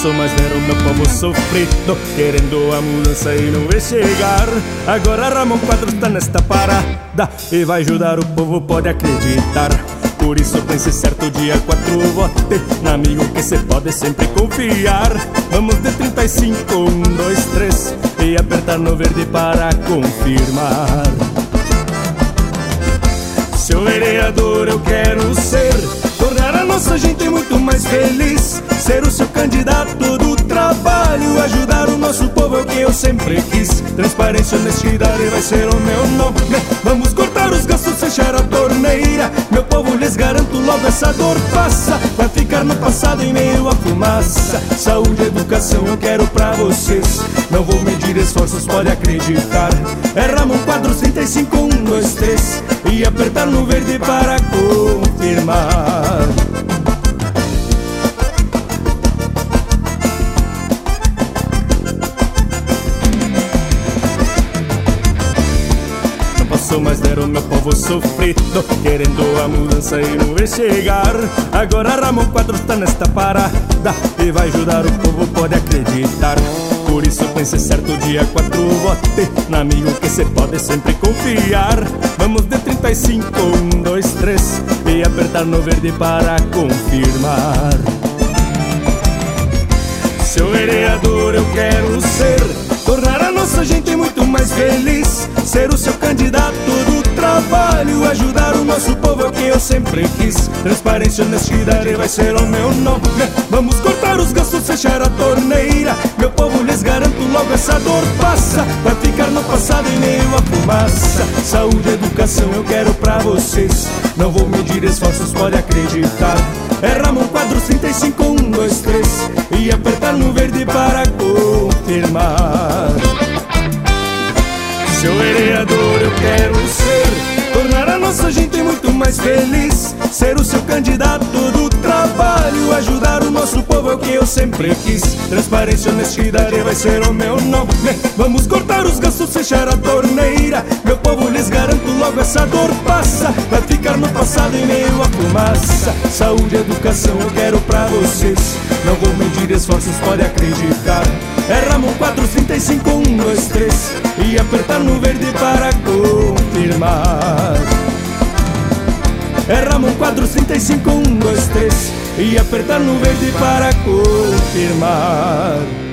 passou, mas era o meu povo sofrido, querendo a mudança e não vê chegar. Agora Ramon Quadros tá nesta parada e vai ajudar o povo, pode acreditar. Por isso pense certo, dia 4 vote no amigo que cê pode sempre confiar. Vamos de 35, 1, 2, 3 e apertar no verde para confirmar. Seu vereador eu quero ser, tornar a nossa gente muito mais feliz, ser o seu candidato do trabalho, ajudar o nosso povo é o que eu sempre quis. Transparência, honestidade vai ser o meu nome. Vamos cortar os gastos, fechar a torneira, meu povo lhes garanto logo essa dor passa. Vai ficar no passado em meio à fumaça. Saúde e educação eu quero pra vocês, não vou medir esforços, pode acreditar. É Ramon Quadros 35, 1, 2, 3 e apertar no verde para confirmar. Mas era o meu povo sofrido, querendo a mudança e não vê chegar. Agora Ramon Quadros tá nesta parada e vai ajudar o povo, pode acreditar. Por isso pense certo, dia 4 vote no amigo que cê pode sempre confiar. Vamos de 35, 1, 2, 3 e apertar no verde para confirmar. Seu vereador eu quero ser, tornar a nossa gente muito mais feliz, ser o seu candidato do trabalho, ajudar o nosso povo é o que eu sempre quis. Transparência, honestidade vai ser o meu nome. Vamos cortar os gastos, fechar a torneira, meu povo lhes garanto logo essa dor passa. Vai ficar no passado em meio à fumaça. Saúde e educação eu quero pra vocês, não vou medir esforços, pode acreditar. É Ramon Quadros 35, 1, 2, 3 e apertar no verde para confirmar. Seu vereador eu quero ser, tornar a nossa gente muito mais feliz, ser o seu candidato do trabalho, ajudar o nosso povo é o que eu sempre quis. Transparência, honestidade vai ser o meu nome. Vamos cortar os gastos, fechar a torneira, meu povo lhes garanto logo essa dor passa. Vai ficar no passado em meio à fumaça. Saúde e educação eu quero pra vocês, não vou medir esforços, pode acreditar. É Ramon Quadros 35, 1, 2, 3 e apertar no verde para confirmar. É Ramon Quadros 35, 1, 2, 3 e apertar no verde para confirmar.